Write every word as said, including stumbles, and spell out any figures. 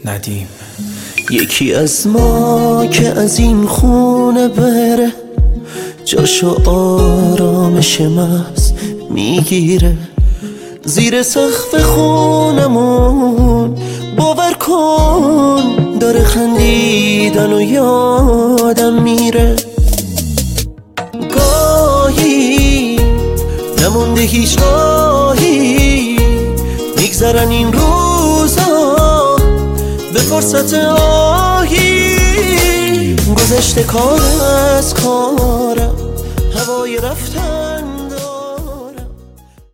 ندیم. یکی از ما که از این خونه بره، جاشو آرامش محض میگیره. زیر سقف خونمون باور کن داره خندیدن و یادم میره. گاهی نمونده هیچ راهی، میگذرن این روزا به فرصت آهی. گذشته کار از کارم، هوای رفتن